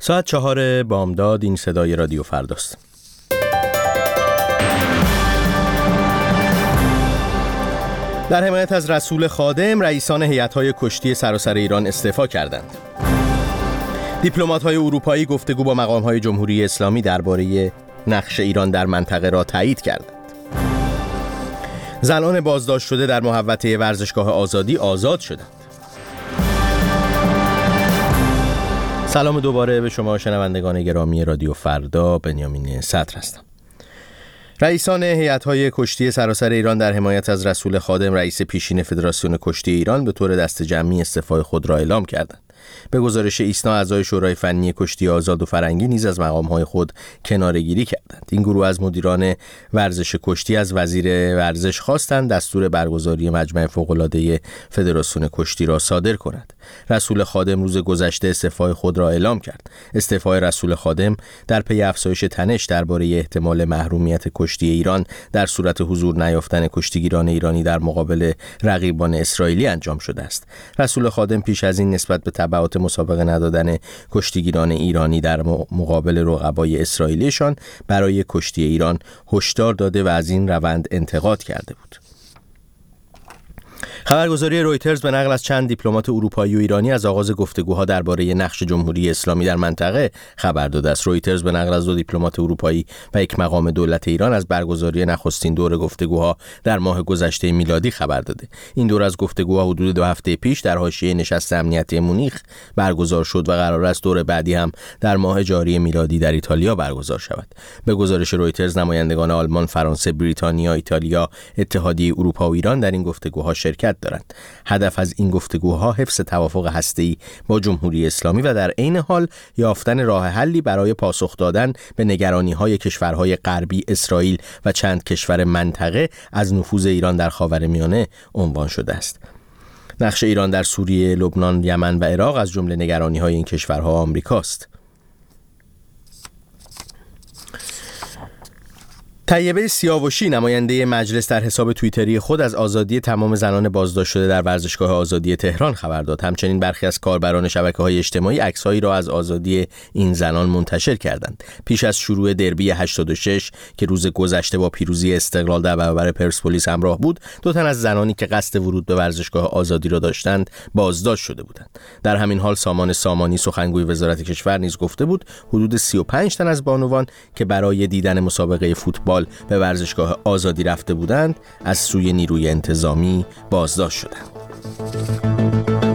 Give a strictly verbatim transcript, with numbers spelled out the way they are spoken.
ساعت چهار بامداد. این صدای رادیو فرداست. در حمایت از رسول خادم، رئیسان هیئت‌های کشتی سراسر ایران استعفا کردند. دیپلمات‌های اروپایی گفتگو با مقام‌های جمهوری اسلامی درباره نقش ایران در منطقه را تایید کردند. زنان بازداشت شده در محوطه ورزشگاه آزادی آزاد شدند. سلام دوباره به شما شنوندگان گرامی رادیو فردا. بنیامین صدر هستم. رئیسان هیئت‌های کشتی سراسر ایران در حمایت از رسول خادم، رئیس پیشین فدراسیون کشتی ایران، به طور دست جمعی استعفای خود را اعلام کردند. به گزارش ایسنا، اعضای شورای فنی کشتی آزاد و فرنگی نیز از مقام‌های خود کناره‌گیری کردند. این گروه از مدیران ورزش کشتی از وزیر ورزش خواستند دستور برگزاری مجمع فوق‌العاده فدراسیون کشتی را صادر کند. رسول خادم روز گذشته استعفای خود را اعلام کرد. استعفای رسول خادم در پی افزایش تنش درباره احتمال محرومیت کشتی ایران در صورت حضور نیافتن کشتیگیران ایرانی در مقابل رقیبان اسرائیلی انجام شده است. رسول خادم پیش از این نسبت به تبعات مسابقه ندادن کشتیگیران ایرانی در مقابل رقبای اسرائیلیشان برای کشتی ایران هشدار داده و از این روند انتقاد کرده بود. خبرگزاری رویترز به نقل از چند دیپلمات اروپایی و ایرانی از آغاز گفتگوها درباره نقش جمهوری اسلامی در منطقه خبر داده است. رویترز به نقل از دو دیپلمات اروپایی و یک مقام دولت ایران از برگزاری نخستین دور گفتگوها در ماه گذشته میلادی خبر داده. این دور از گفتگوها حدود دو هفته پیش در حاشیه نشست امنیتی مونیخ برگزار شد و قرار است دور بعدی هم در ماه جاری میلادی در ایتالیا برگزار شود. به گزارش رویترز، نمایندگان آلمان، فرانسه، بریتانیا، ایتالیا، اتحادیه اروپا و ایران در این گفتگوها شرکت دارند. هدف از این گفتگوها حفظ توافق هسته‌ای با جمهوری اسلامی و در عین حال یافتن راه حلی برای پاسخ دادن به نگرانی‌های کشورهای غربی، اسرائیل و چند کشور منطقه از نفوذ ایران در خاورمیانه عنوان شده است. نقش ایران در سوریه، لبنان، یمن و عراق از جمله نگرانی‌های این کشورها آمریکاست. طیبه سیاوشی، نماینده مجلس، در حساب توییتری خود از آزادی تمام زنان بازداشت شده در ورزشگاه آزادی تهران خبر داد. همچنین برخی از کاربران شبکه‌های اجتماعی عکس‌هایی را از آزادی این زنان منتشر کردند. پیش از شروع دربی هشتاد و شش که روز گذشته با پیروزی استقلال در برابر پرسپولیس همراه بود، دو تن از زنانی که قصد ورود به ورزشگاه آزادی را داشتند بازداشت شده بودند. در همین حال سامان سامانی، سخنگوی وزارت کشور، نیز گفته بود حدود سی و پنج تن از بانوان که برای دیدن مسابقه فوتبال به ورزشگاه آزادی رفته بودند از سوی نیروی انتظامی بازداشت شدند.